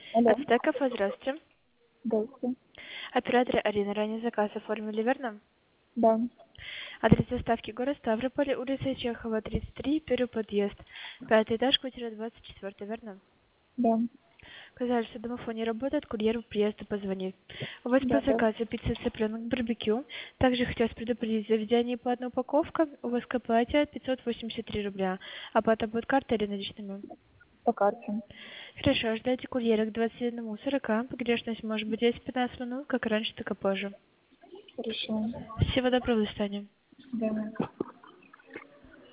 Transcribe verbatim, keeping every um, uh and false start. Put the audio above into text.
Алло, Ацтек кафе, здравствуйте. здравствуйте. Оператор Арина, ранее заказ оформили, верно? Да, Адрес доставки город Ставрополь, улица Чехова, тридцать три, первый подъезд. Пятый этаж, квартира двадцать четыре, верно? да, Сказали, что домофон не работает, курьер по приезду позвонит. У вас по да, да. заказу пицца цыпленок барбекю. Также хотелось предупредить, за введение по одной упаковка у вас к оплате пятьсот восемьдесят три рубля. Оплата будет картой или наличными? По карте. Хорошо, ждайте курьера к двадцать одному сорока. Погрешность может быть десять-пятнадцать минут, как раньше, так и позже. Хорошо. Всего доброго, до свидания. Да.